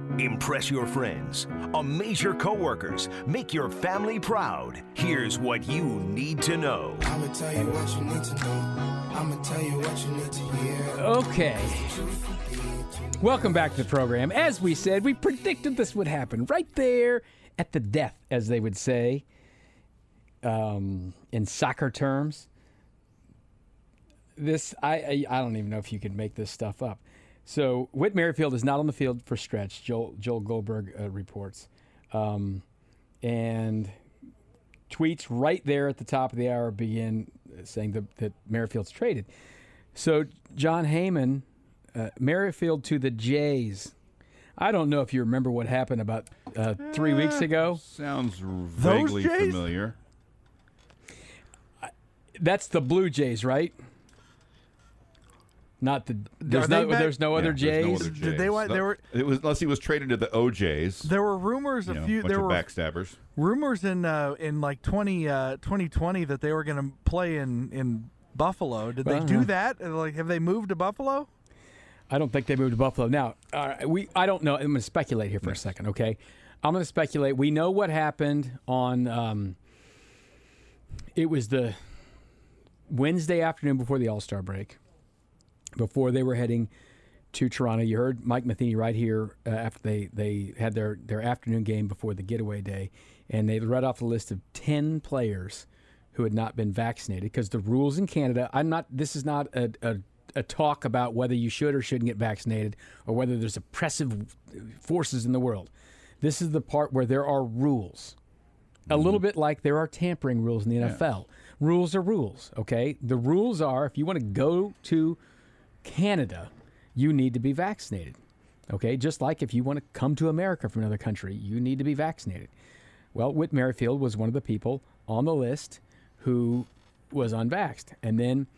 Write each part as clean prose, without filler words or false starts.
Impress your friends, amaze your coworkers, make your family proud. Here's what you need to know. I'ma tell you what you need to know. I'ma tell you what you need to hear. Okay. Welcome back to the program. As we said, we predicted this would happen right there at the death, as they would say, in soccer terms. I don't even know if you can make this stuff up. So Whit Merrifield is not on the field for stretch, Joel Goldberg reports. And tweets right there at the top of the hour begin saying that Merrifield's traded. So John Heyman, Merrifield to the Jays. I don't know if you remember what happened about 3 weeks ago. Sounds vaguely familiar. That's the Blue Jays, right? Not the. There's no other Jays. Did they want? It was unless he was traded to the OJs. There were rumors there were backstabbers. Rumors in like 2020 that they were going to play in Buffalo. Did they do that? Like, have they moved to Buffalo? I don't think they moved to Buffalo. Now, I don't know. I'm going to speculate here for a second, okay? I'm going to speculate. We know what happened on. It was the Wednesday afternoon before the All-Star break. Before they were heading to Toronto. You heard Mike Matheny right here after they had their afternoon game before the getaway day, and they read off a list of 10 players who had not been vaccinated because the rules in Canada, this is not a talk about whether you should or shouldn't get vaccinated or whether there's oppressive forces in the world. This is the part where there are rules. A little bit like there are tampering rules in the NFL. Rules are rules, okay? The rules are if you want to go to Canada, you need to be vaccinated. Okay, just like if you want to come to America from another country, you need to be vaccinated. Well, Whit Merrifield was one of the people on the list who was unvaxxed, and then,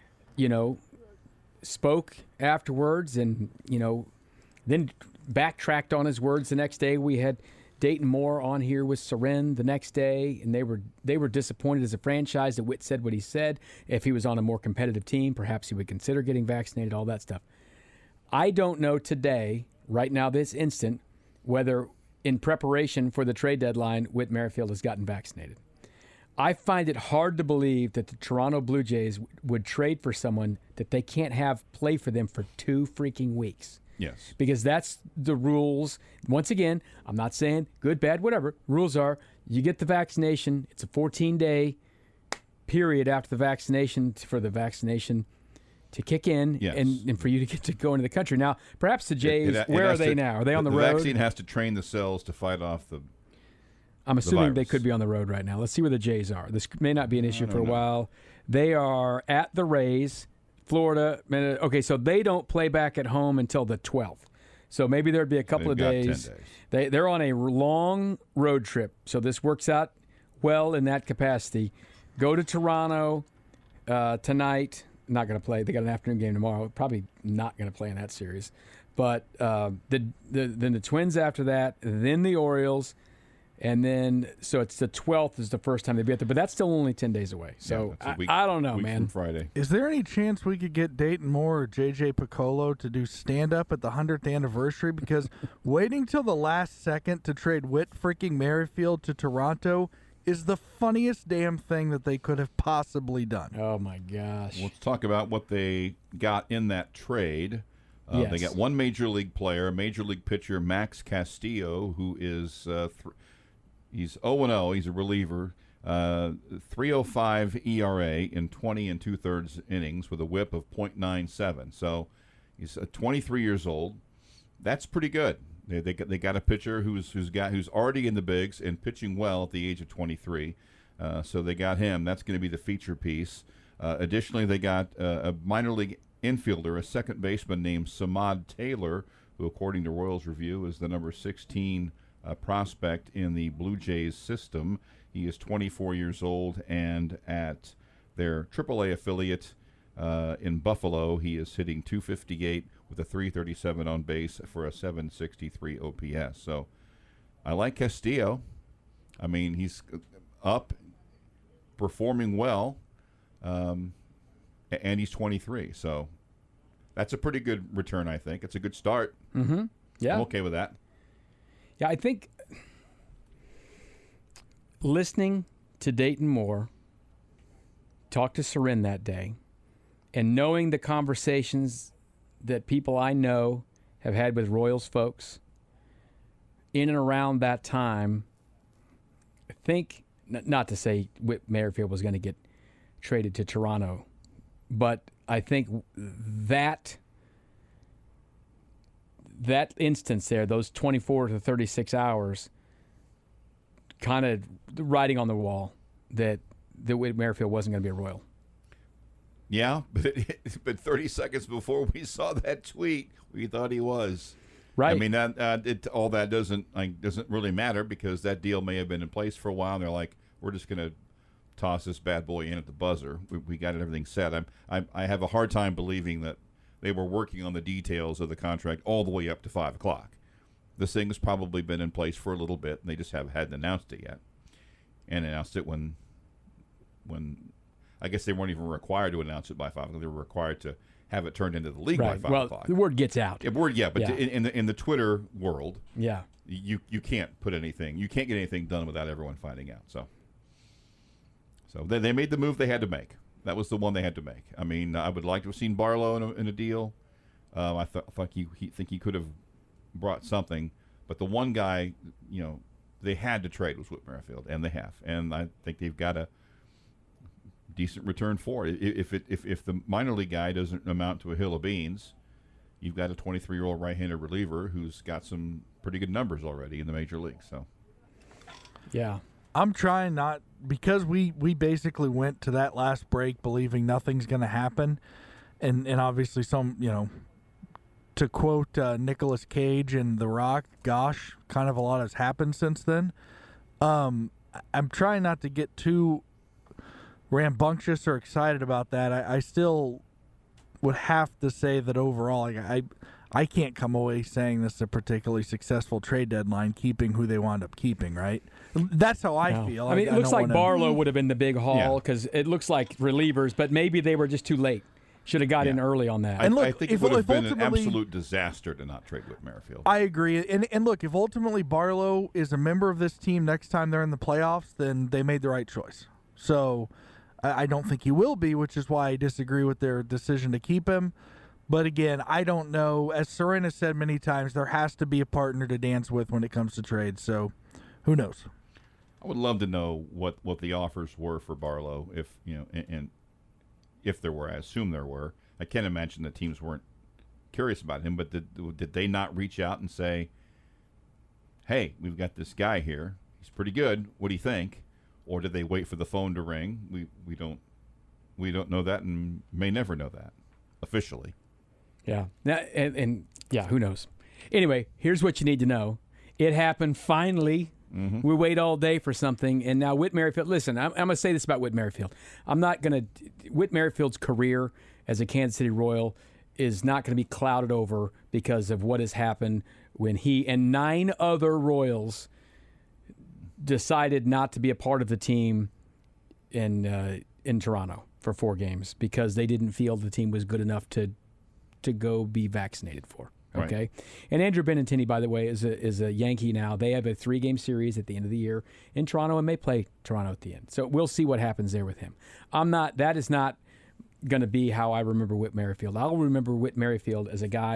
spoke afterwards, and then backtracked on his words the next day. We had Dayton Moore on here with Seren the next day, and they were disappointed as a franchise that Whit said what he said. If he was on a more competitive team, perhaps he would consider getting vaccinated, all that stuff. I don't know today, right now, this instant, whether in preparation for the trade deadline, Whit Merrifield has gotten vaccinated. I find it hard to believe that the Toronto Blue Jays would trade for someone that they can't have play for them for 2 freaking weeks. Yes. Because that's the rules. Once again, I'm not saying good, bad, whatever. Rules are you get the vaccination. It's a 14-day period after the vaccination for the vaccination to kick in and for you to get to go into the country. Now, perhaps the Jays, where are they now? Are they on the road? The vaccine has to train the cells to fight off the I'm assuming they could be on the road right now. Let's see where the Jays are. This may not be an issue for a while. They are at the Rays. Florida, okay, so they don't play back at home until the 12th. So maybe there'd be a couple of days. 10 days. They're on a long road trip, so this works out well in that capacity. Go to Toronto tonight. Not going to play. They got an afternoon game tomorrow. Probably not going to play in that series. But then the Twins after that, then the Orioles. And then, so it's the 12th is the first time they be out there, but that's still only 10 days away. So I don't know, man. From Friday. Is there any chance we could get Dayton Moore or J.J. Piccolo to do stand-up at the 100th anniversary? Because waiting till the last second to trade Whit freaking Merrifield to Toronto is the funniest damn thing that they could have possibly done. Oh, my gosh. Let's talk about what they got in that trade. Yes. They got one major league player, major league pitcher, Max Castillo, who is he's 0-0. He's a reliever. 3.05 ERA in 20 2/3 innings with a WHIP of .97. So he's 23 years old. That's pretty good. They got a pitcher who's already in the bigs and pitching well at the age of 23. So they got him. That's going to be the feature piece. Additionally, they got a minor league infielder, a second baseman named Samad Taylor, who, according to Royals Review, is the number 16 prospect in the Blue Jays system. He is 24 years old, and at their AAA affiliate in Buffalo, he is hitting .258 with a .337 on base for a .763 OPS. So I like Castillo. I mean, he's up, performing well, and he's 23. So that's a pretty good return, I think. It's a good start. Mm-hmm. Yeah. I'm okay with that. Yeah, I think listening to Dayton Moore talk to Soren that day and knowing the conversations that people I know have had with Royals folks in and around that time, I think, not to say Whit Merrifield was going to get traded to Toronto, but I think that instance there, those 24 to 36 hours, kind of writing on the wall that Whit Merrifield wasn't going to be a Royal. Yeah, but 30 seconds before we saw that tweet, we thought he was. Right. I mean, all that doesn't really matter because that deal may have been in place for a while, and they're like, we're just going to toss this bad boy in at the buzzer. We got everything set. I have a hard time believing that they were working on the details of the contract all the way up to 5 o'clock. This thing has probably been in place for a little bit, and they just hadn't announced it yet. And announced it when I guess they weren't even required to announce it by 5 o'clock. They were required to have it turned into the league by 5 o'clock. The word gets out. But in the Twitter world, you can't put anything. You can't get anything done without everyone finding out. So they made the move they had to make. That was the one they had to make. I mean, I would like to have seen Barlow in a deal. I thought he could have brought something, but the one guy, they had to trade was Whit Merrifield, and they have, and I think they've got a decent return for it. If the minor league guy doesn't amount to a hill of beans, you've got a 23-year-old right-handed reliever who's got some pretty good numbers already in the major leagues. So, yeah. I'm trying not, because we basically went to that last break believing nothing's going to happen, and obviously some, to quote Nicolas Cage in The Rock, gosh, kind of a lot has happened since then. I'm trying not to get too rambunctious or excited about that. I still would have to say that overall, I can't come away saying this is a particularly successful trade deadline, keeping who they wound up keeping, right? That's how I feel. I mean, it looks like Barlow would have been the big haul because it looks like relievers, but maybe they were just too late. Should have got in early on that. And look, I think it would have been an absolute disaster to not trade Whit Merrifield. I agree. And look, if ultimately Barlow is a member of this team next time they're in the playoffs, then they made the right choice. So I don't think he will be, which is why I disagree with their decision to keep him. But again, I don't know. As Soren has said many times, there has to be a partner to dance with when it comes to trades. So who knows? I would love to know what the offers were for Barlow, if and if there were. I assume there were. I can't imagine the teams weren't curious about him, but did they not reach out and say, hey, we've got this guy here. He's pretty good. What do you think? Or did they wait for the phone to ring? We don't know that and may never know that officially. Yeah. And who knows? Anyway, here's what you need to know. It happened finally. Mm-hmm. We wait all day for something, and now Whit Merrifield. Listen, I'm going to say this about Whit Merrifield. I'm not going to. Whit Merrifield's career as a Kansas City Royal is not going to be clouded over because of what has happened when he and 9 other Royals decided not to be a part of the team in Toronto for 4 games because they didn't feel the team was good enough to go be vaccinated for. Okay, right. And Andrew Benintendi, by the way, is a Yankee now. They have a 3-game series at the end of the year in Toronto and may play Toronto at the end. So we'll see what happens there with him. That is not going to be how I remember Whit Merrifield. I'll remember Whit Merrifield as a guy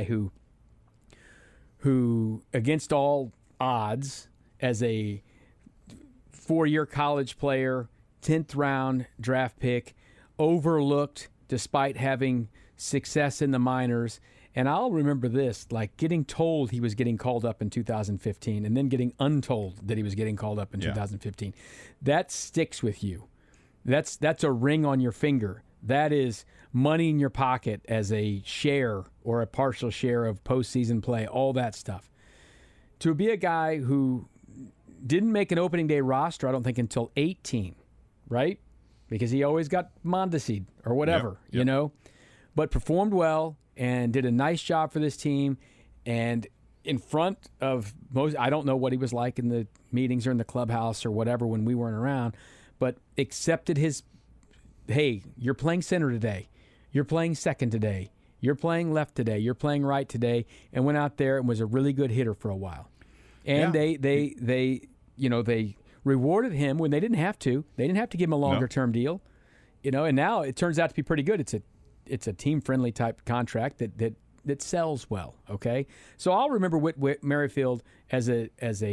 who against all odds, as a 4-year college player, 10th round draft pick, overlooked despite having success in the minors. And I'll remember this, like getting told he was getting called up in 2015 and then getting untold that he was getting called up in 2015. That sticks with you. That's a ring on your finger. That is money in your pocket as a share or a partial share of postseason play, all that stuff. To be a guy who didn't make an opening day roster, I don't think, until 18, right? Because he always got Mondesi or whatever, but performed well and did a nice job for this team. And in front of most, I don't know what he was like in the meetings or in the clubhouse or whatever when we weren't around, but accepted his, hey, you're playing center today. You're playing second today. You're playing left today. You're playing right today, and went out there and was a really good hitter for a while. And Yeah. they rewarded him when they didn't have to. They didn't have to give him a longer term deal. And now it turns out to be pretty good. It's a team friendly type contract that sells well. Okay, so I'll remember Whit Merrifield as a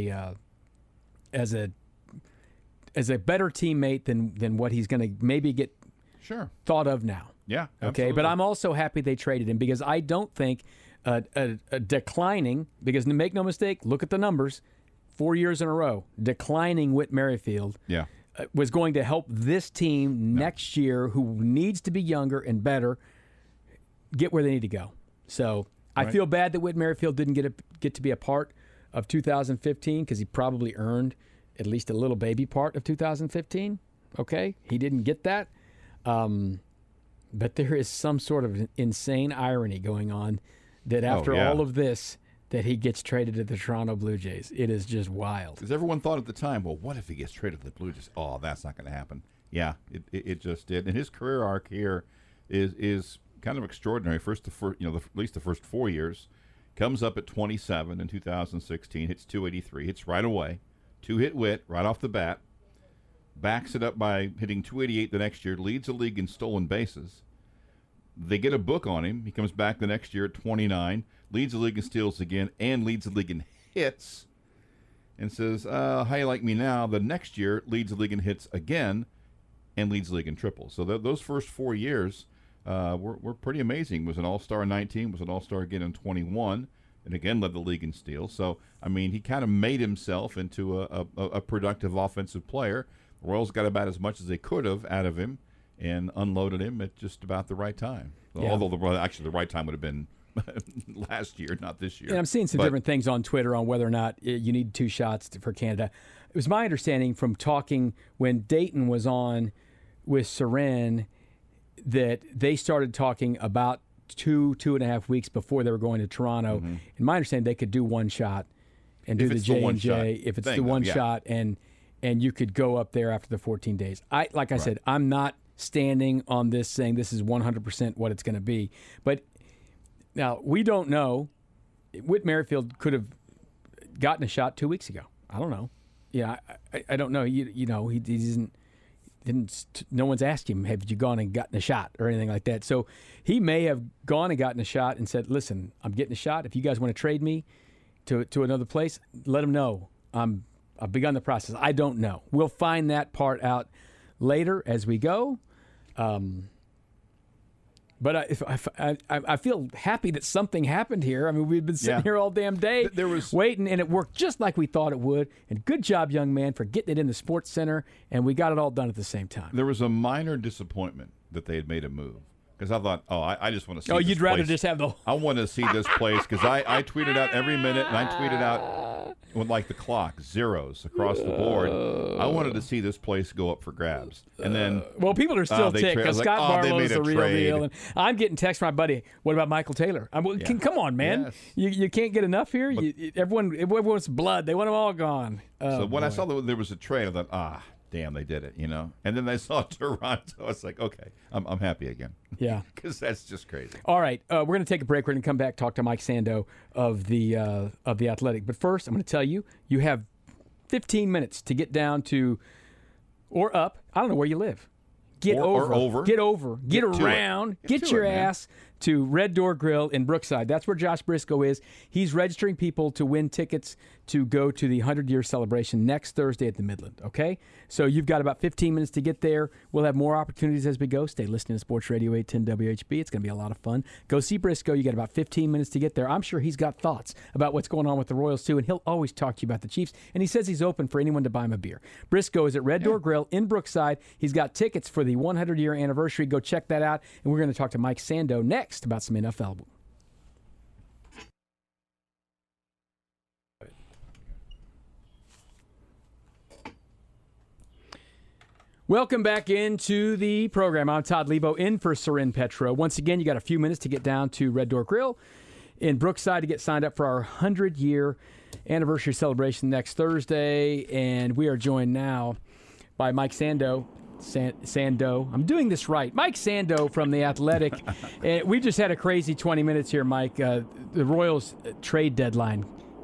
better teammate than what he's going to maybe get thought of now. Yeah. Okay, absolutely. but I'm also happy they traded him because I don't think a declining, because make no mistake, look at the numbers, 4 years in a row, declining Whit Merrifield was going to help this team next year, who needs to be younger and better, get where they need to go. So I feel bad that Whit Merrifield didn't get to be a part of 2015 because he probably earned at least a little baby part of 2015. Okay, he didn't get that. But there is some sort of insane irony going on that after all of this, that he gets traded to the Toronto Blue Jays. It is just wild. Because everyone thought at the time, well, what if he gets traded to the Blue Jays? Oh, that's not going to happen. Yeah, it just did. And his career arc here is kind of extraordinary. At least the first 4 years, comes up at 27 in 2016, hits 283, hits right away, 2-hit Whit right off the bat, backs it up by hitting 288 the next year, leads the league in stolen bases. They get a book on him. He comes back the next year at 29, leads the league in steals again, and leads the league in hits, and says, how you like me now? The next year leads the league in hits again and leads the league in triples. So those first 4 years were pretty amazing. Was an all-star in 19, was an all-star again in 21, and again led the league in steals. So, I mean, he kind of made himself into a productive offensive player. The Royals got about as much as they could have out of him and unloaded him at just about the right time. Yeah. Although the right time would have been last year, not this year. And I'm seeing some different things on Twitter on whether or not you need 2 shots for Canada. It was my understanding from talking when Dayton was on with Seren that they started talking about 2.5 weeks before they were going to Toronto. Mm-hmm. In my understanding, they could do 1 shot and do the J&J if it's the one shot, and you could go up there after the 14 days. I said, I'm not standing on this saying this is 100% what it's going to be. But now, we don't know. Whit Merrifield could have gotten a shot 2 weeks ago. I don't know. Yeah, I don't know. He didn't. No one's asked him, have you gone and gotten a shot or anything like that. So he may have gone and gotten a shot and said, listen, I'm getting a shot. If you guys want to trade me to another place, let them know. I've begun the process. I don't know. We'll find that part out later as we go. But I feel happy that something happened here. I mean, we've been sitting here all damn day waiting, and it worked just like we thought it would. And good job, young man, for getting it in the Sports Center, and we got it all done at the same time. There was a minor disappointment that they had made a move. Because I thought, I just want to see this this you'd rather place. Just have the... I want to see this place because I tweeted out every minute, and I tweeted out with like the clock, zeros across the board. I wanted to see this place go up for grabs. And then... well, people are still ticked because Scott Barlow's the real trade. deal. And I'm getting texts from my buddy, what about Michael Taylor? Come on, man. Yes. You can't get enough here? Everyone wants blood. They want them all gone. So when I saw that there was a trade, I thought, damn, they did it, And then I saw Toronto. I was like, okay, I'm happy again. Yeah. Because that's just crazy. All right, we're going to take a break. We're going to come back, talk to Mike Sando of the Athletic. But first, I'm going to tell you, you have 15 minutes to get down to or up. I don't know where you live. Get over. Get around. Get your ass to Red Door Grill in Brookside. That's where Josh Briscoe is. He's registering people to win tickets to go to the 100-year celebration next Thursday at the Midland, okay? So you've got about 15 minutes to get there. We'll have more opportunities as we go. Stay listening to Sports Radio 810 WHB. It's going to be a lot of fun. Go see Briscoe. You got about 15 minutes to get there. I'm sure he's got thoughts about what's going on with the Royals, too, and he'll always talk to you about the Chiefs. And he says he's open for anyone to buy him a beer. Briscoe is at Red Door Grill in Brookside. He's got tickets for the 100-year anniversary. Go check that out. And we're going to talk to Mike Sando next about some NFL. Welcome back into the program. I'm Todd Lebo in for Seren Petro. Once again, you got a few minutes to get down to Red Door Grill in Brookside to get signed up for our 100-year anniversary celebration next Thursday. And we are joined now by Mike Sando. Sando. I'm doing this right. Mike Sando from The Athletic. We just had a crazy 20 minutes here, Mike. The Royals trade deadline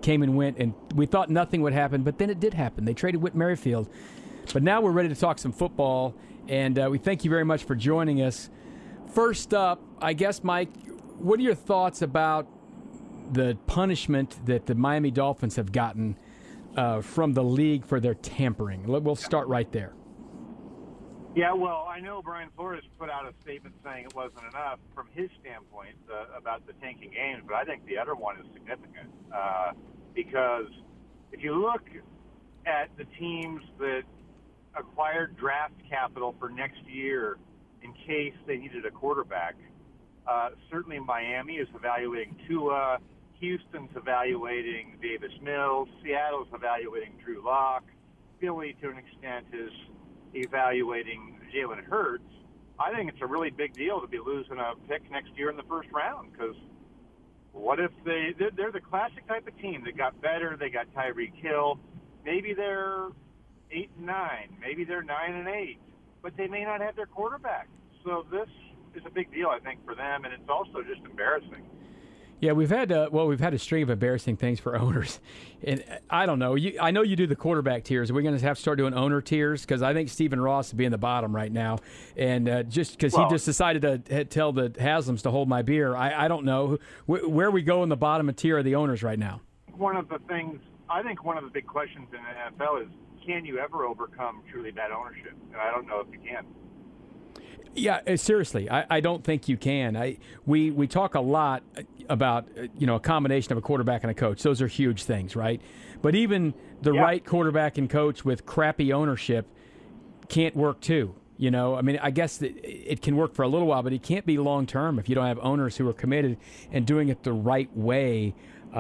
came and went, and we thought nothing would happen, but then it did happen. They traded Whit Merrifield. But now we're ready to talk some football, and we thank you very much for joining us. First up, I guess, Mike, what are your thoughts about the punishment that the Miami Dolphins have gotten from the league for their tampering? We'll start right there. Yeah, well, I know Brian Flores put out a statement saying it wasn't enough from his standpoint about the tanking games, but I think the other one is significant because if you look at the teams that acquired draft capital for next year in case they needed a quarterback, certainly Miami is evaluating Tua, Houston's evaluating Davis Mills, Seattle's evaluating Drew Lock, Philly to an extent is evaluating Jalen Hurts. I think it's a really big deal to be losing a pick next year in the first round because what if they're the classic type of team that got better, they got Tyreek Hill, maybe they're 8-9, maybe they're 9-8, but they may not have their quarterback. So this is a big deal, I think, for them, and it's also just embarrassing. Yeah, we've had a string of embarrassing things for owners, and I don't know. I know you do the quarterback tiers. Are we going to have to start doing owner tiers? Because I think Stephen Ross would be in the bottom right now, and just because he just decided to tell the Haslams to hold my beer. I don't know where we go in the bottom of tier of the owners right now. One of the big questions in the NFL is, can you ever overcome truly bad ownership? And I don't know if you can. Yeah, seriously, I don't think you can. We talk a lot about a combination of a quarterback and a coach. Those are huge things, right? But even the right quarterback and coach with crappy ownership can't work too. I mean, I guess it can work for a little while, but it can't be long term if you don't have owners who are committed and doing it the right way.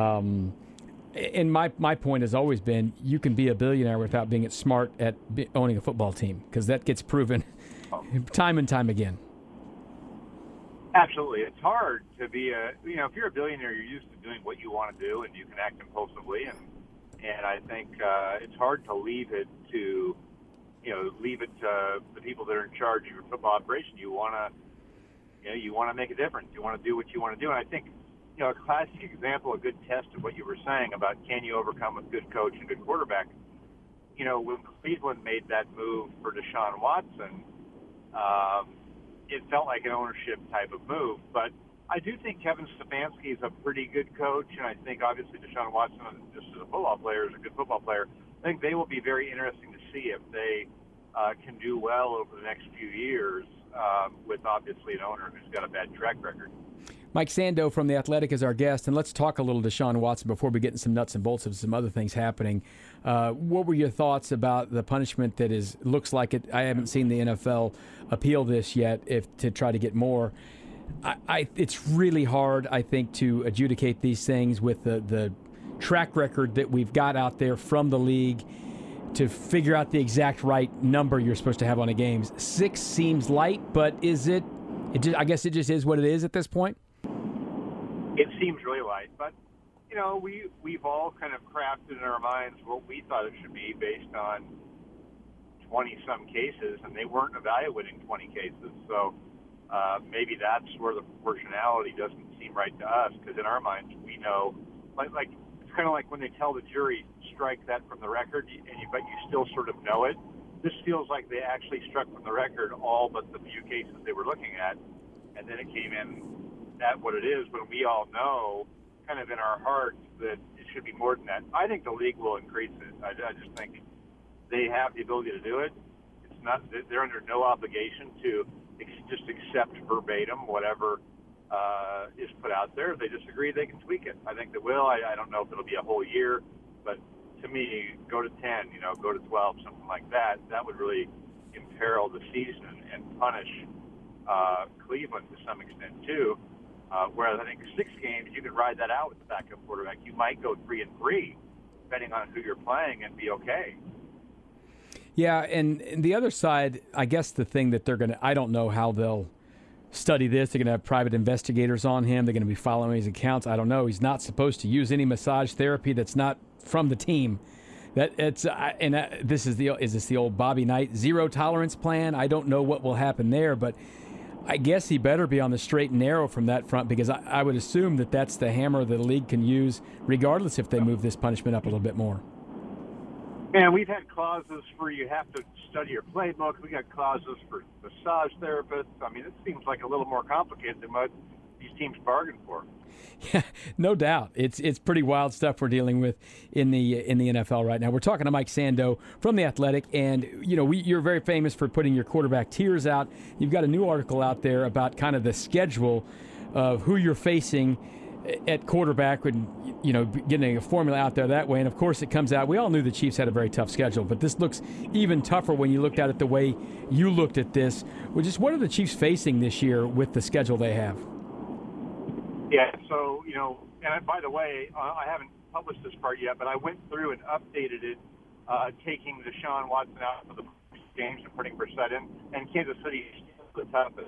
And my point has always been, you can be a billionaire without being smart at owning a football team, because that gets proven time and time again. Absolutely. It's hard to be if you're a billionaire, you're used to doing what you want to do and you can act impulsively. And I think it's hard to leave it to the people that are in charge of your football operation. You want to make a difference. You want to do what you want to do. And I think, a classic example, a good test of what you were saying about can you overcome with good coach and good quarterback. When Cleveland made that move for Deshaun Watson, it felt like an ownership type of move. But I do think Kevin Stefanski is a pretty good coach, and I think obviously Deshaun Watson, just as a football player, is a good football player. I think they will be very interesting to see if they can do well over the next few years with obviously an owner who's got a bad track record. Mike Sando from The Athletic is our guest, and let's talk a little Deshaun Watson before we get into some nuts and bolts of some other things happening. What were your thoughts about the punishment that looks like it? I haven't seen the NFL appeal this yet to try to get more. It's really hard, I think, to adjudicate these things with the track record that we've got out there from the league to figure out the exact right number you're supposed to have on a game. 6 seems light, but is it? I guess it just is what it is at this point. It seems really light, but we've all kind of crafted in our minds what we thought it should be based on 20-some cases, and they weren't evaluating 20 cases. So maybe that's where the proportionality doesn't seem right to us, because in our minds we know, like it's kind of like when they tell the jury strike that from the record, but you still sort of know it. This feels like they actually struck from the record all but the few cases they were looking at, and then it came in at what it is, when we all know kind of in our hearts that it should be more than that. I think the league will increase it. I just think they have the ability to do it. It's not, they're under no obligation to just accept verbatim whatever is put out there. If they disagree, they can tweak it. I think they will. I don't know if it'll be a whole year, but to me, go to 10, go to 12, something like that. That would really imperil the season and punish Cleveland to some extent too. Whereas I think 6 games, you could ride that out with the backup quarterback. You might go 3-3, depending on who you're playing, and be okay. Yeah, and the other side, I guess the thing that they're going to, I don't know how they'll study this. They're going to have private investigators on him. They're going to be following his accounts. I don't know. He's not supposed to use any massage therapy that's not from the team. Is this the old Bobby Knight zero tolerance plan? I don't know what will happen there, but I guess he better be on the straight and narrow from that front, because I would assume that that's the hammer that the league can use, regardless if they move this punishment up a little bit more. And we've had clauses for you have to study your playbook. We got clauses for massage therapists. I mean, it seems like a little more complicated than what these teams bargained for. Yeah, no doubt. It's pretty wild stuff we're dealing with in the NFL right now. We're talking to Mike Sando from The Athletic, and you're very famous for putting your quarterback tiers out. You've got a new article out there about kind of the schedule of who you're facing at quarterback, and getting a formula out there that way. And of course, it comes out. We all knew the Chiefs had a very tough schedule, but this looks even tougher when you looked at it the way you looked at this. Which is, what are the Chiefs facing this year with the schedule they have? Yeah, so, and by the way, I haven't published this part yet, but I went through and updated it, taking Deshaun Watson out of the games and putting Brissett in, and Kansas City is the toughest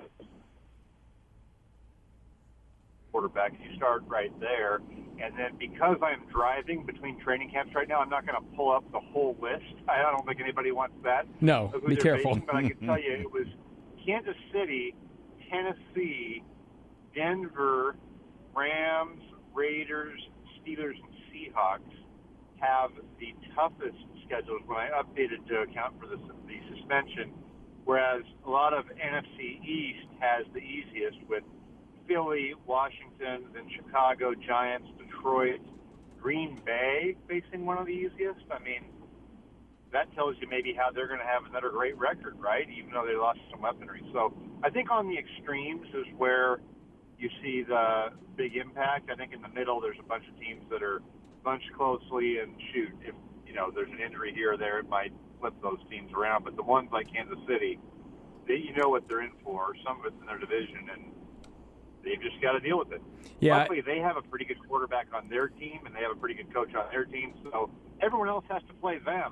quarterback. You start right there, and then because I'm driving between training camps right now, I'm not going to pull up the whole list. I don't think anybody wants that. No, be careful. But I can tell you it was Kansas City, Tennessee, Denver, Rams, Raiders, Steelers, and Seahawks have the toughest schedules when I updated to account for the suspension, whereas a lot of NFC East has the easiest, with Philly, Washington, then Chicago, Giants, Detroit, Green Bay facing one of the easiest. I mean, that tells you maybe how they're going to have another great record, right, even though they lost some weaponry. So I think on the extremes is where you see the big impact. I think in the middle there's a bunch of teams that are bunched closely, and shoot, if there's an injury here or there, it might flip those teams around. But the ones like Kansas City, you know what they're in for. Some of it's in their division, and they've just got to deal with it. Yeah. Luckily, they have a pretty good quarterback on their team, and they have a pretty good coach on their team, so everyone else has to play them.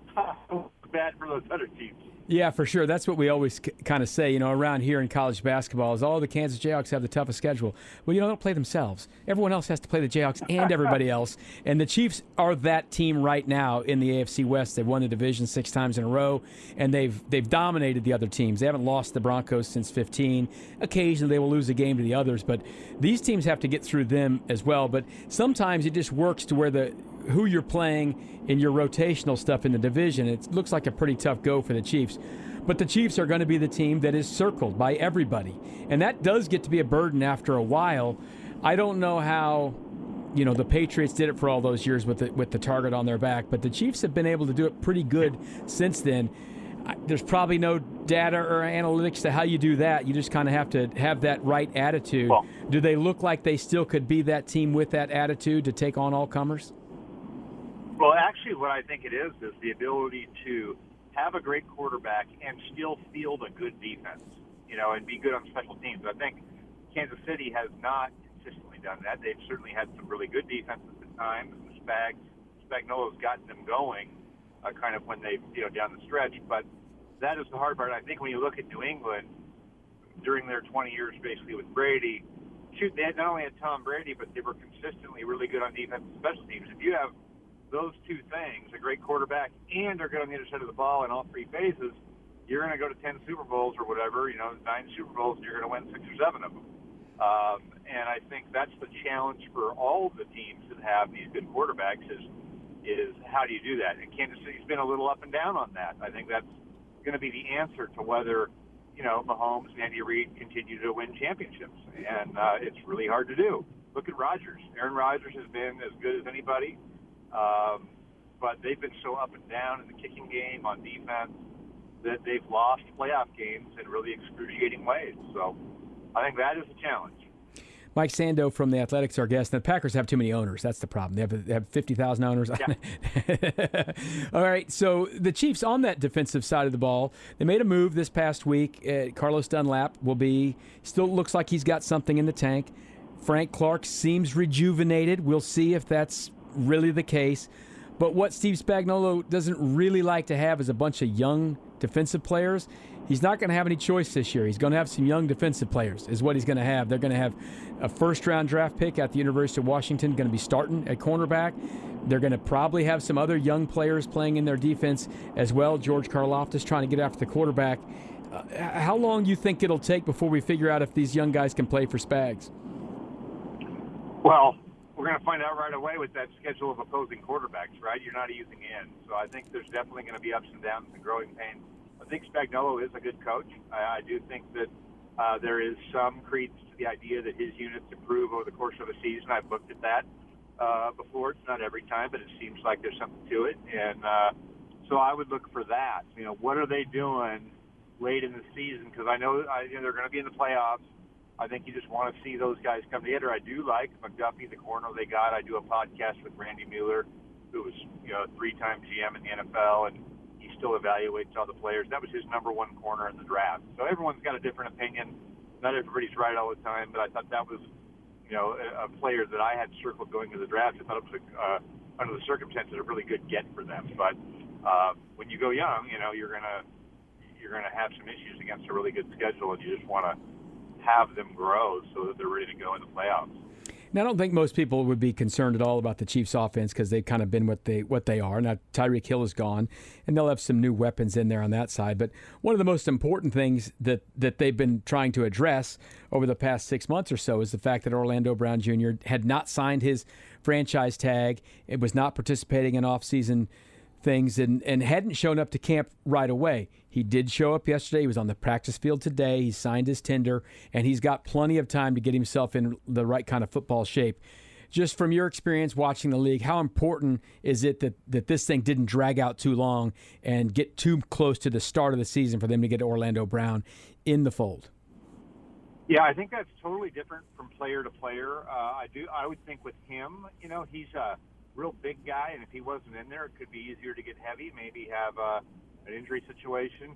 Bad for those other teams. Yeah, for sure. That's what we always kind of say, around here in college basketball is, the Kansas Jayhawks have the toughest schedule. Well, they don't play themselves. Everyone else has to play the Jayhawks and everybody else. And the Chiefs are that team right now in the AFC West. They've won the division 6 times in a row, and they've dominated the other teams. They haven't lost the Broncos since 15. Occasionally they will lose a game to the others, but these teams have to get through them as well. But sometimes it just works to where who you're playing in your rotational stuff in the division, it looks like a pretty tough go for the Chiefs. But the Chiefs are going to be the team that is circled by everybody. And that does get to be a burden after a while. I don't know how, the Patriots did it for all those years with the target on their back, but the Chiefs have been able to do it pretty good since then. There's probably no data or analytics to how you do that. You just kind of have to have that right attitude. Well, do they look like they still could be that team with that attitude to take on all comers? Well, actually, what I think it is the ability to have a great quarterback and still field a good defense, and be good on special teams. I think Kansas City has not consistently done that. They've certainly had some really good defenses at times. Spagnuolo's gotten them going kind of when they, down the stretch. But that is the hard part. I think when you look at New England during their 20 years basically with Brady, they not only had Tom Brady, but they were consistently really good on defense and special teams. If you have those two things, a great quarterback and are good on the other side of the ball in all three phases, you're going to go to 10 Super Bowls or whatever, 9 Super Bowls, and you're going to win 6 or 7 of them. And I think that's the challenge for all of the teams that have these good quarterbacks is how do you do that? And Kansas City's been a little up and down on that. I think that's going to be the answer to whether, Mahomes and Andy Reid continue to win championships. And it's really hard to do. Look at Rodgers. Aaron Rodgers has been as good as anybody. But they've been so up and down in the kicking game on defense that they've lost playoff games in really excruciating ways. So I think that is a challenge. Mike Sando from The Athletics, our guest. The Packers have too many owners. That's the problem. They have 50,000 owners. Yeah. All right, so the Chiefs on that defensive side of the ball, they made a move this past week. Carlos Dunlap still looks like he's got something in the tank. Frank Clark seems rejuvenated. We'll see if that's really the case. But what Steve Spagnuolo doesn't really like to have is a bunch of young defensive players. He's not going to have any choice this year. He's going to have some young defensive players is what he's going to have. They're going to have a first-round draft pick at the University of Washington going to be starting at cornerback. They're going to probably have some other young players playing in their defense as well. George Karlaftis trying to get after the quarterback. how long do you think it'll take before we figure out if these young guys can play for Spags? Well, we're going to find out right away with that schedule of opposing quarterbacks, right? You're not easing in. So I think there's definitely going to be ups and downs and growing pains. I think Spagnuolo is a good coach. I do think that there is some credence to the idea that his units improve over the course of a season. I've looked at that before. It's not every time, but it seems like there's something to it. And so I would look for that. You know, what are they doing late in the season? Because I know they're going to be in the playoffs. I think you just want to see those guys come together. I do like McDuffie, the corner they got. I do a podcast with Randy Mueller, who was a 3-time GM in the NFL, and he still evaluates all the players. That was his number one corner in the draft. So everyone's got a different opinion. Not everybody's right all the time, but I thought that was a player that I had circled going to the draft. I thought it was under the circumstances a really good get for them. But when you go young, you're gonna have some issues against a really good schedule, and you just want to have them grow so that they're ready to go in the playoffs. Now, I don't think most people would be concerned at all about the Chiefs' offense because they've kind of been what they are. Now, Tyreek Hill is gone, and they'll have some new weapons in there on that side. But one of the most important things that they've been trying to address over the past 6 months or so is the fact that Orlando Brown Jr. had not signed his franchise tag. It was not participating in off-season things and hadn't shown up to camp right away. He did show up yesterday. He was on the practice field today. He signed his tender, and he's got plenty of time to get himself in the right kind of football shape. Just from your experience watching the league, how important is it that this thing didn't drag out too long and get too close to the start of the season for them to get Orlando Brown in the fold? Yeah, I think that's totally different from player to player. I would think with him, he's a real big guy, and if he wasn't in there, it could be easier to get heavy, maybe have an injury situation.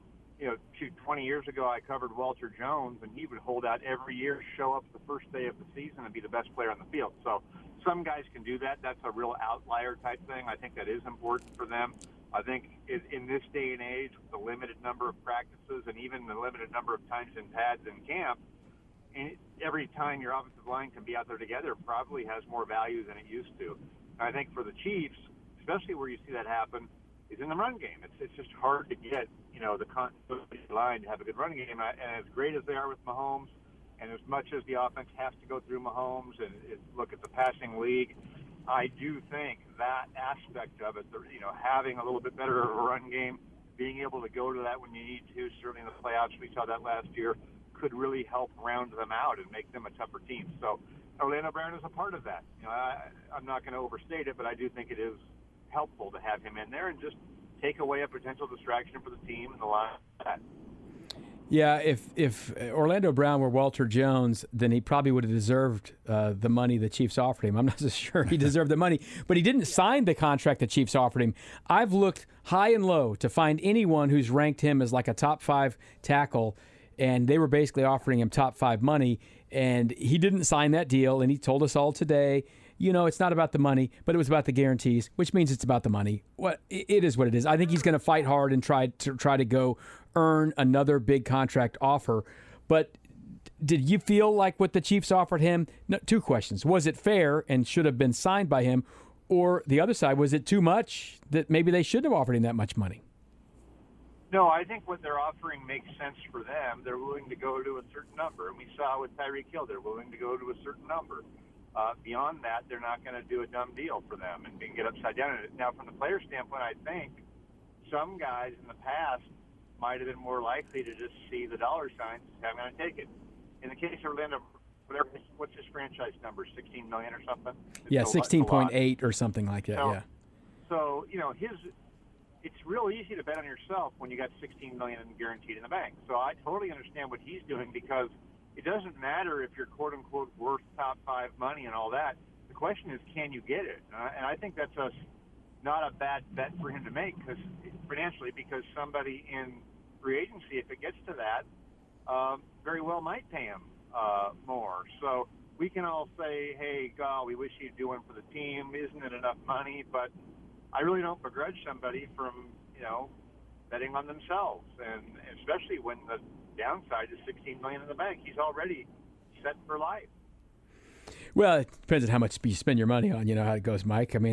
20 years ago, I covered Walter Jones, and he would hold out every year, show up the first day of the season, and be the best player on the field. So some guys can do that. That's a real outlier type thing. I think that is important for them. I think in this day and age, with the limited number of practices and even the limited number of times in pads in camp, and every time your offensive line can be out there together probably has more value than it used to. I think for the Chiefs, especially where you see that happen, is in the run game. It's just hard to get, the continuity line to have a good run game. And as great as they are with Mahomes, and as much as the offense has to go through Mahomes and look at the passing league, I do think that aspect of it, having a little bit better of a run game, being able to go to that when you need to, certainly in the playoffs, we saw that last year, could really help round them out and make them a tougher team. So Orlando Brown is a part of that. I'm not going to overstate it, but I do think it is helpful to have him in there and just take away a potential distraction for the team and the line. Yeah, if Orlando Brown were Walter Jones, then he probably would have deserved the money the Chiefs offered him. I'm not so sure he deserved the money, but he didn't sign the contract the Chiefs offered him. I've looked high and low to find anyone who's ranked him as like a top 5 tackle, and they were basically offering him top 5 money, and he didn't sign that deal, and he told us all today, it's not about the money, but it was about the guarantees, which means it's about the money. It is what it is. I think he's going to fight hard and try to go earn another big contract offer. But did you feel like what the Chiefs offered him? No, 2 questions. Was it fair and should have been signed by him? Or the other side, was it too much that maybe they shouldn't have offered him that much money? No, I think what they're offering makes sense for them. They're willing to go to a certain number. And we saw with Tyreek Hill, they're willing to go to a certain number. Beyond that, they're not going to do a dumb deal for them and get upside down in it. Now, from the player standpoint, I think some guys in the past might have been more likely to just see the dollar signs and say, I'm going to take it. In the case of Orlando, what's his franchise number, $16 million or something? Yeah, 16.8 or something like that, yeah. So, it's real easy to bet on yourself when you got $16 million guaranteed in the bank. So I totally understand what he's doing because it doesn't matter if you're quote-unquote worth top 5 money and all that. The question is, can you get it? And I think that's not a bad bet for him to make financially because somebody in free agency, if it gets to that, very well might pay him more. So we can all say, hey, God, we wish you'd do one for the team. Isn't it enough money? But I really don't begrudge somebody from, betting on themselves, and especially when the downside is $16 million in the bank. He's already set for life. Well, it depends on how much you spend your money on. You know how it goes, Mike. I mean,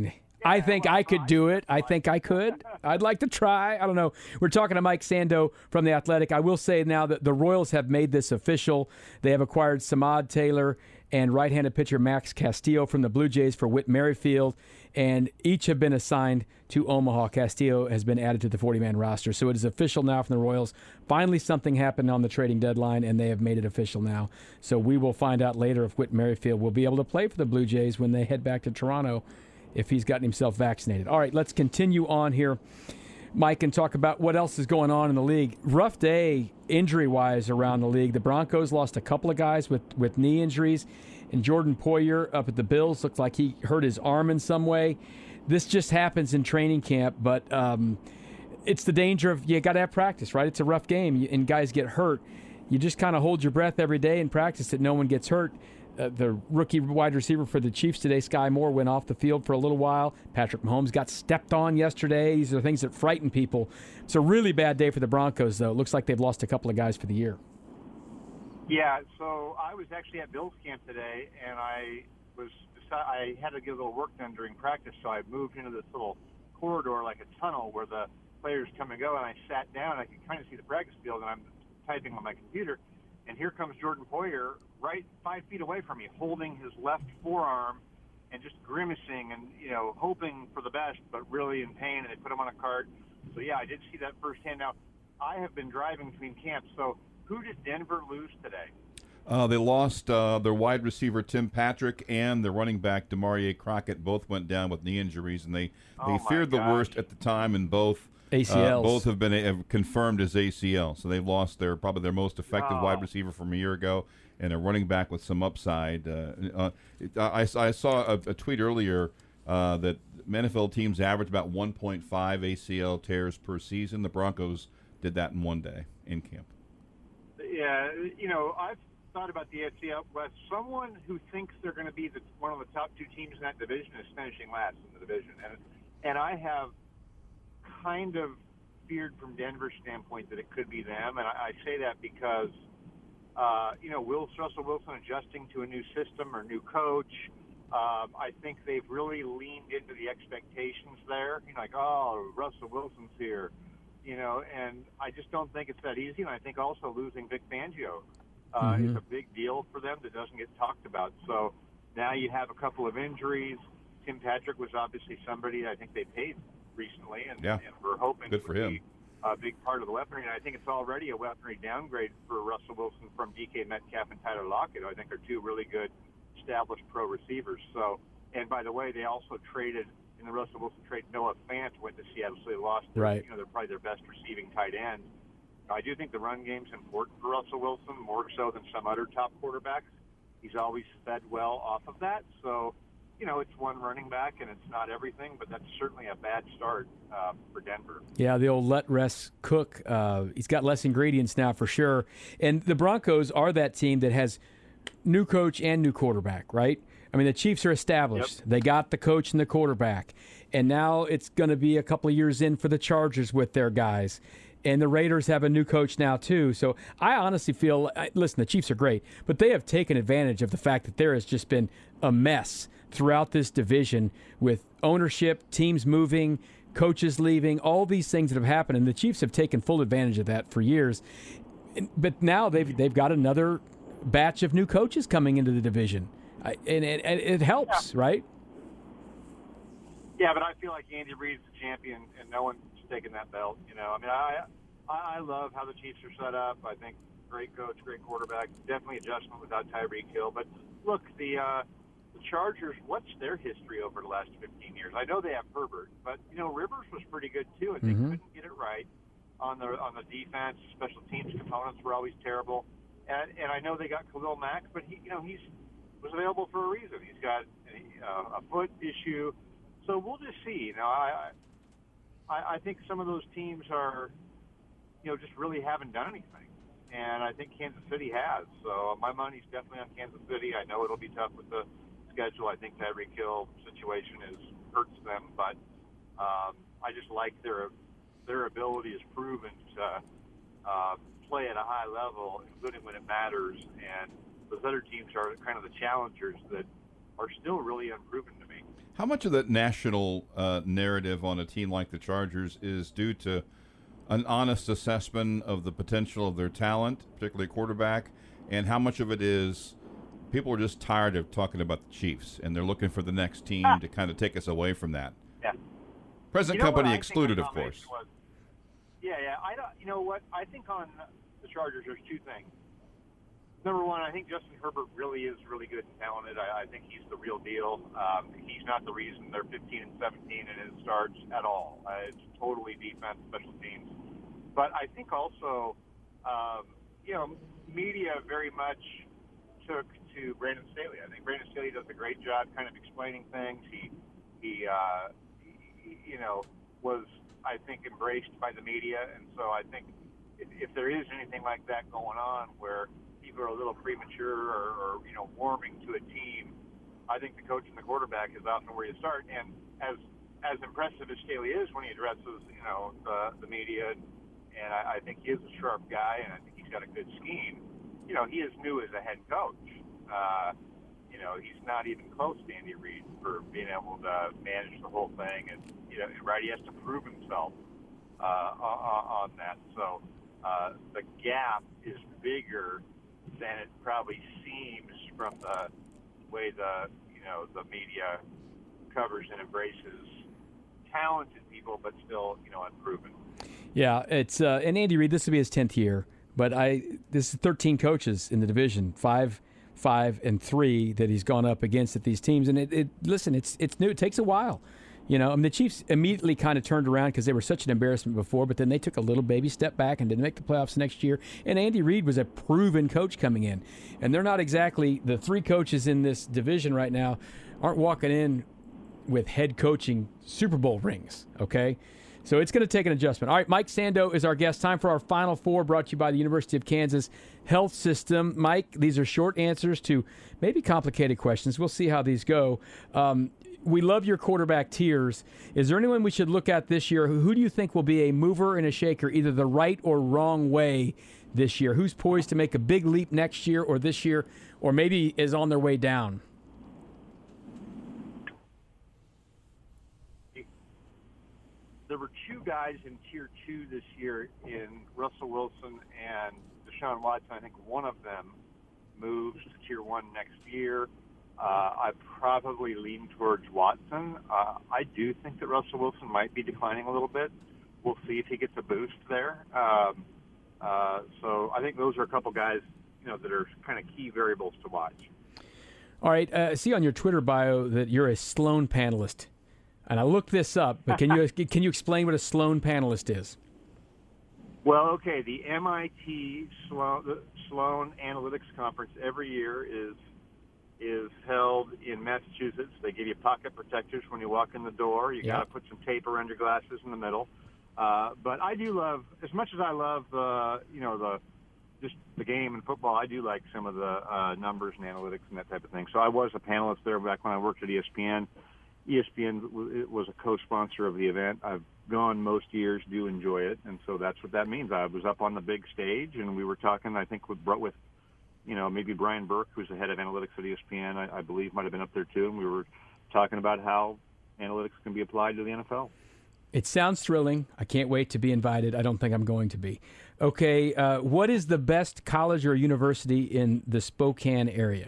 I think I could do it. I think I could. I'd like to try. I don't know. We're talking to Mike Sando from The Athletic. I will say now that the Royals have made this official. They have acquired Samad Taylor and right-handed pitcher Max Castillo from the Blue Jays for Whit Merrifield, and each have been assigned to Omaha. Castillo has been added to the 40-man roster. So it is official now from the Royals. Finally, something happened on the trading deadline, and they have made it official now. So we will find out later if Whit Merrifield will be able to play for the Blue Jays when they head back to Toronto if he's gotten himself vaccinated. All right, let's continue on here, Mike, and talk about what else is going on in the league. Rough day injury-wise around the league. The Broncos lost a couple of guys with knee injuries, and Jordan Poyer up at the Bills looks like he hurt his arm in some way. This just happens in training camp, but it's the danger of you got to have practice, right? It's a rough game, and guys get hurt. You just kind of hold your breath every day and practice that no one gets hurt. The rookie wide receiver for the Chiefs today, Sky Moore, went off the field for a little while. Patrick Mahomes got stepped on yesterday. These are things that frighten people. It's a really bad day for the Broncos, though. It looks like they've lost a couple of guys for the year. Yeah, so I was actually at Bills camp today, and I had to get a little work done during practice, so I moved into this little corridor like a tunnel where the players come and go, and I sat down, and I could kind of see the practice field, and I'm typing on my computer, and here comes Jordan Poyer right 5 feet away from me, holding his left forearm and just grimacing and, hoping for the best, but really in pain, and they put him on a cart. So, yeah, I did see that firsthand. Now, I have been driving between camps, so who did Denver lose today? They lost their wide receiver Tim Patrick and their running back Demarie Crockett. Both went down with knee injuries, and they feared the worst at the time, and both ACLs. Both have been confirmed as ACL. So they've lost probably their most effective wide receiver from a year ago, and a running back with some upside. I saw a tweet earlier that NFL teams average about 1.5 ACL tears per season. The Broncos did that in one day in camp. Yeah, I've thought about the AFC West. Someone who thinks they're going to be one of the top two teams in that division is finishing last in the division. And I have kind of feared from Denver's standpoint that it could be them. And I say that because, Russell Wilson adjusting to a new system or new coach. I think they've really leaned into the expectations there. Russell Wilson's here. And I just don't think it's that easy. And I think also losing Vic Fangio is a big deal for them that doesn't get talked about. So now you have a couple of injuries. Tim Patrick was obviously somebody I think they paid recently, and we're hoping good for him. Be a big part of the weaponry. And I think it's already a weaponry downgrade for Russell Wilson from DK Metcalf and Tyler Lockett. I think are two really good established pro receivers. So, and by the way, they also traded in the Russell Wilson trade. Noah Fant went to Seattle, so they lost. They're probably their best receiving tight end. I do think the run game's important for Russell Wilson, more so than some other top quarterbacks. He's always fed well off of that. So, it's one running back, and it's not everything, but that's certainly a bad start for Denver. Yeah, the old let rest cook. He's got less ingredients now for sure. And the Broncos are that team that has new coach and new quarterback, right? I mean, the Chiefs are established. Yep. They got the coach and the quarterback. And now it's going to be a couple of years in for the Chargers with their guys. And the Raiders have a new coach now, too. So I honestly feel, listen, the Chiefs are great, but they have taken advantage of the fact that there has just been a mess throughout this division with ownership, teams moving, coaches leaving, all these things that have happened. And the Chiefs have taken full advantage of that for years. But now they've got another batch of new coaches coming into the division. And it helps, right? Yeah, but I feel like Andy Reid's the champion, and no one's taking that belt. I love how the Chiefs are set up. I think great coach, great quarterback. Definitely adjustment without Tyreek Hill. But look, the Chargers, what's their history over the last 15 years? I know they have Herbert, but Rivers was pretty good too, and they couldn't get it right on the defense. Special teams components were always terrible. And I know they got Khalil Mack, but he was available for a reason. He's got a foot issue. So we'll just see. I think some of those teams are, just really haven't done anything. And I think Kansas City has. So my money's definitely on Kansas City. I know it'll be tough with the schedule. I think Tyreek Hill situation hurts them. But I just like their ability is proven to play at a high level, including when it matters. And those other teams are kind of the challengers that are still really unproven to me. How much of that national narrative on a team like the Chargers is due to an honest assessment of the potential of their talent, particularly quarterback, and how much of it is people are just tired of talking about the Chiefs and they're looking for the next team to kind of take us away from that? Yeah. Present company excluded, of course. Yeah. I don't. You know what? I think on the Chargers, there's two things. Number one, I think Justin Herbert really is really good and talented. I think he's the real deal. He's not the reason they're 15-17 in his starts at all. It's totally defense, special teams. But I think also, media very much took to Brandon Staley. I think Brandon Staley does a great job kind of explaining things. He was, I think, embraced by the media. And so I think if there is anything like that going on where people are a little premature or warming to a team, I think the coach and the quarterback is often where you start. And as impressive as Staley is when he addresses, the media, and I think he is a sharp guy, and I think he's got a good scheme. He is new as a head coach. He's not even close to Andy Reid for being able to manage the whole thing, and he has to prove himself on that. So the gap is bigger than it probably seems from the way the media covers and embraces talented people, but still unproven. Yeah, it's and Andy Reid. This will be his 10th year, but this is 13 coaches in the division, 5 and 3 that he's gone up against at these teams, and it's new. It takes a while. The Chiefs immediately kind of turned around because they were such an embarrassment before, but then they took a little baby step back and didn't make the playoffs next year. And Andy Reid was a proven coach coming in. And they're not exactly, the 3 coaches in this division right now aren't walking in with head coaching Super Bowl rings, okay? So it's going to take an adjustment. All right, Mike Sando is our guest. Time for our Final Four, brought to you by the University of Kansas Health System. Mike, these are short answers to maybe complicated questions. We'll see how these go. We love your quarterback tiers. Is there anyone we should look at this year? Who do you think will be a mover and a shaker, either the right or wrong way this year? Who's poised to make a big leap next year or this year, or maybe is on their way down? There were 2 guys in Tier 2 this year in Russell Wilson and Deshaun Watson. I think one of them moves to Tier 1 next year. I probably lean towards Watson. I do think that Russell Wilson might be declining a little bit. We'll see if he gets a boost there. So I think those are a couple guys, that are kind of key variables to watch. All right. I see on your Twitter bio that you're a Sloan panelist. And I looked this up, but can you explain what a Sloan panelist is? Well, okay. The MIT Sloan Analytics Conference every year is held in Massachusetts. They give you pocket protectors when you walk in the door. You got to put some tape around your glasses in the middle. But I do love, as much as I love just the game and football, I do like some of the numbers and analytics and that type of thing. So I was a panelist there back when I worked at ESPN. ESPN was a co-sponsor of the event. I've gone most years, do enjoy it, and so that's what that means. I was up on the big stage, and we were talking, I think, with maybe Brian Burke, who's the head of analytics at ESPN, I believe might have been up there too, and we were talking about how analytics can be applied to the NFL. It sounds thrilling. I can't wait to be invited. I don't think I'm going to be. Okay, what is the best college or university in the Spokane area?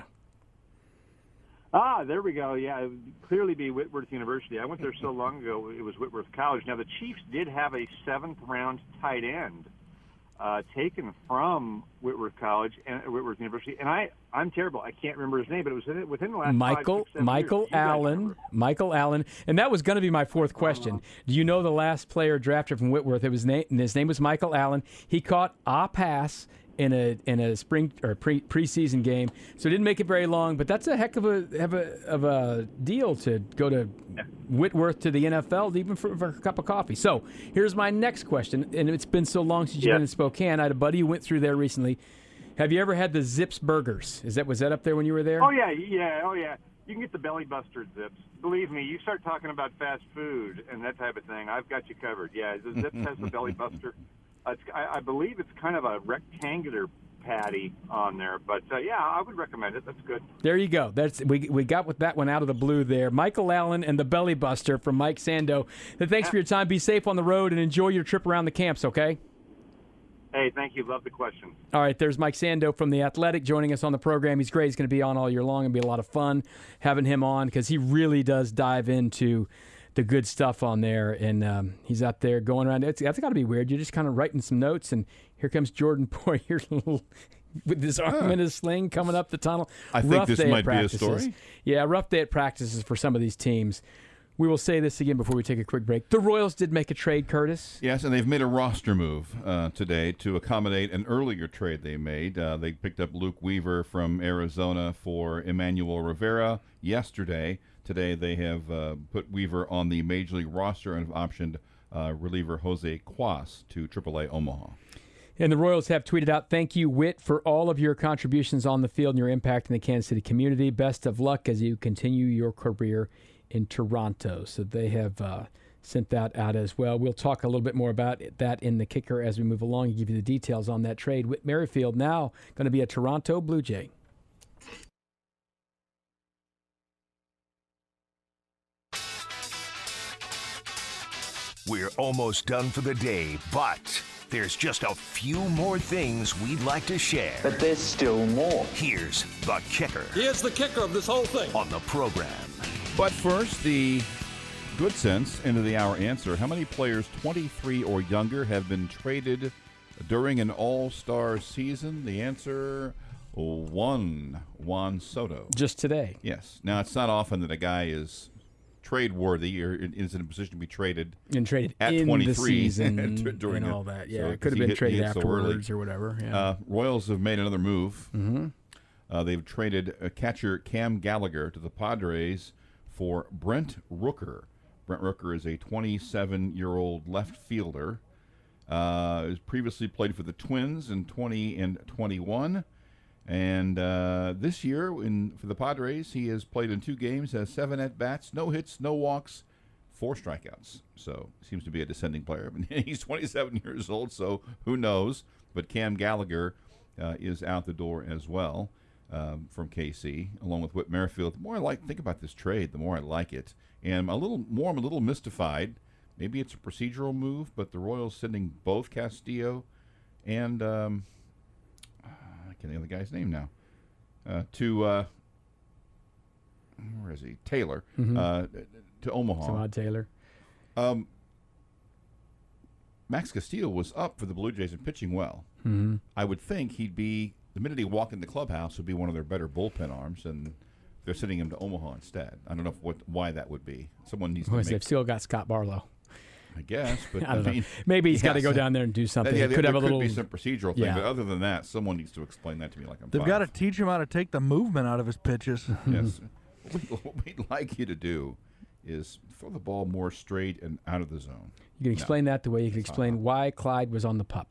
There we go. Yeah, it would clearly be Whitworth University. I went there so long ago, it was Whitworth College. Now, the Chiefs did have a 7th-round tight end taken from Whitworth College and Whitworth University. And I'm terrible. I can't remember his name, but it was within the last Michael Allen. Michael Allen. And that was going to be my fourth question. Do you know the last player drafted from Whitworth? His name was Michael Allen. He caught a pass in a spring or preseason game, so didn't make it very long. But that's a heck of a deal to go to Whitworth to the NFL, even for a cup of coffee. So here's my next question, and it's been so long since you've been in Spokane. I had a buddy who went through there recently. Have you ever had the Zips Burgers? Was that up there when you were there? Oh yeah. You can get the Belly Buster at Zips. Believe me, you start talking about fast food and that type of thing, I've got you covered. Yeah, the Zips has the Belly Buster. I believe it's kind of a rectangular Patty on there. But yeah, I would recommend it. That's good. There you go. We got with that one out of the blue there. Michael Allen and the Belly Buster from Mike Sando. Thanks for your time. Be safe on the road and enjoy your trip around the camps, okay? Hey, thank you. Love the question. All right, there's Mike Sando from The Athletic joining us on the program. He's great. He's going to be on all year long. It'll be a lot of fun having him on because he really does dive into the good stuff on there. And he's out there going around. That's got to be weird. You're just kind of writing some notes, and here comes Jordan Poyer with his arm in his sling coming up the tunnel. I think this might be a story. Yeah, rough day at practices for some of these teams. We will say this again before we take a quick break. The Royals did make a trade, Curtis. Yes, and they've made a roster move today to accommodate an earlier trade they made. They picked up Luke Weaver from Arizona for Emmanuel Rivera yesterday. Today they have put Weaver on the Major League roster and have optioned reliever Jose Cuas to AAA Omaha. And the Royals have tweeted out, "Thank you, Whit, for all of your contributions on the field and your impact in the Kansas City community. Best of luck as you continue your career in Toronto." So they have sent that out as well. We'll talk a little bit more about that in the kicker as we move along and give you the details on that trade. Whit Merrifield now going to be a Toronto Blue Jay. We're almost done for the day, but there's just a few more things we'd like to share. But there's still more. Here's the kicker Here's the kicker of this whole thing. on the program. But first, the good sense end of the hour answer. How many players 23 or younger have been traded during an all-star season? The answer, 1, Juan Soto. Just today. Yes. Now, it's not often that a guy is trade-worthy or is in a position to be traded And traded at in 23 the season during and it. all that. Yeah, So, it could have he been traded hit so early. afterwards or whatever. Yeah. Royals have made another move. They've traded catcher Cam Gallagher to the Padres for Brent Rooker. Brent Rooker is a 27-year-old left fielder. Has previously played for the Twins in 20 and 21. And this year for the Padres, he has played in 2 games, has 7 at-bats, no hits, no walks, 4 strikeouts. So seems to be a descending player. He's 27 years old, so who knows? But Cam Gallagher is out the door as well from KC, along with Whit Merrifield. The more I think about this trade, the more I like it. And I'm a little mystified. Maybe it's a procedural move, but the Royals sending both Castillo and I can't think of the guy's name now. To where is he? Taylor to Omaha. Samad Taylor. Max Castillo was up for the Blue Jays and pitching well. Mm-hmm. I would think he'd be, the minute he walked in the clubhouse, would be one of their better bullpen arms, and they're sending him to Omaha instead. I don't know why that would be. Someone needs to make. They've still got Scott Barlow. I guess, but I don't know. Maybe he's got to go down there and do something. Yeah, It could have a there little. could be some procedural thing, Yeah. but other than that, someone needs to explain that to me like I'm They've 5. got to teach him how to take the movement out of his pitches. Yes. What we'd like you to do is throw the ball more straight and out of the zone. You can explain that the way you can explain why Clyde was on the pup.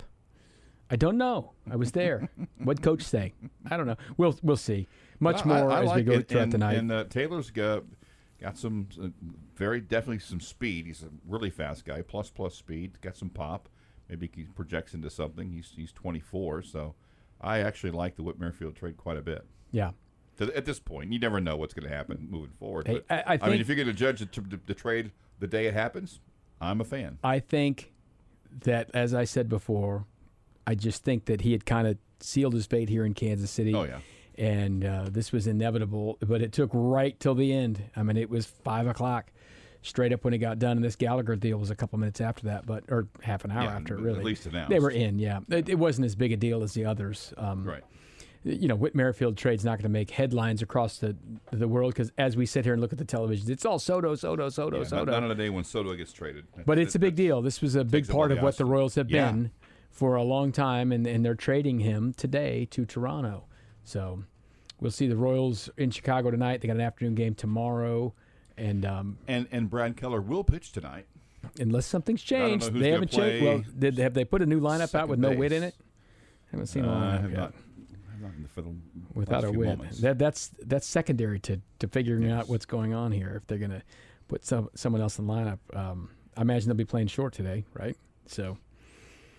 I don't know. I was there. What'd Coach say? I don't know. We'll see. Much more I as like we go it. throughout the night. And Taylor's got some definitely some speed. He's a really fast guy, plus speed. Got some pop. Maybe he projects into something. He's 24, so I actually like the Whit Merrifield trade quite a bit. Yeah. At this point, you never know what's going to happen moving forward. Hey, but, I mean, think- if you're going to judge the trade the day it happens, I'm a fan. I think that, as I said before, I just think that he had kind of sealed his fate here in Kansas City. Oh, yeah. And this was inevitable, but it took right till the end. I mean, it was 5 o'clock straight up when it got done. And this Gallagher deal was a couple minutes after that, or half an hour after, really. At least announced. They were in, yeah. It wasn't as big a deal as the others. Right. You know, Whit Merrifield trade's not going to make headlines across the world because as we sit here and look at the television, it's all Soto. Not on a day when Soto gets traded. But it's a big deal. This was a big takes part up of all what the the Royals have Yeah. been for a long time, and they're trading him today to Toronto. So we'll see the Royals in Chicago tonight. They got an afternoon game tomorrow, and And Brad Keller will pitch tonight. unless something's don't know changed, who's they gonna haven't checked. play Well, have they put a new lineup out second with no base. Whit in it? Haven't seen a lineup yet. Not in the fiddle, Without last a few Whit. moments. That's secondary to figuring out what's going on here. If they're going to put someone else in the lineup, I imagine they'll be playing short today, right? So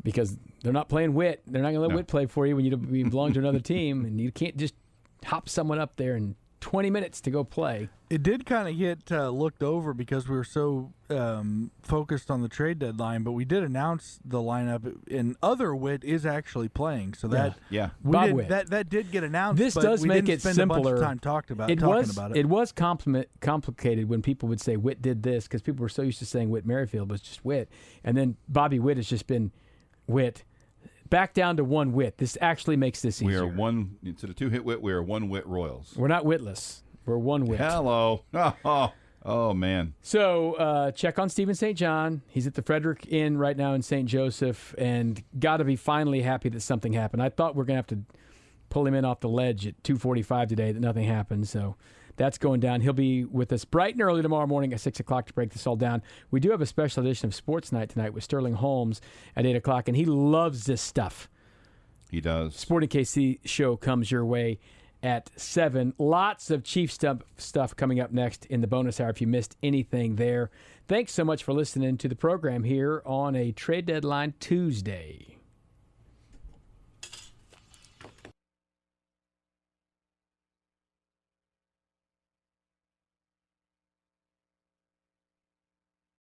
because they're not playing Witt. They're not going to let No. Witt play for you when you belong to another team, and you can't just hop someone up there in 20 minutes to go play. It did kind of get looked over because we were so focused on the trade deadline, but we did announce the lineup, and other Witt is actually playing. So that Yeah. Bob Witt. that did get announced. This but does we make didn't it spend simpler. A bunch of time talking about it. It was complicated when people would say Witt did this because people were so used to saying Whit Merrifield was just Witt, and then Bobby Witt has just been Witt. Back down to one Witt. This actually makes this easier. We are one instead of 2 hit Witt. We are 1 Witt Royals. We're not Witless. We're one Witt. Hello. Oh man. So check on Stephen St. John. He's at the Frederick Inn right now in St. Joseph, and got to be finally happy that something happened. I thought we were going to have to pull him in off the ledge at 2:45 today, that nothing happened. So that's going down. He'll be with us bright and early tomorrow morning at 6 o'clock to break this all down. We do have a special edition of Sports Night tonight with Sterling Holmes at 8 o'clock, and he loves this stuff. He does. Sporting KC show comes your way at 7. Lots of Chief stuff coming up next in the bonus hour if you missed anything there. Thanks so much for listening to the program here on a trade deadline Tuesday.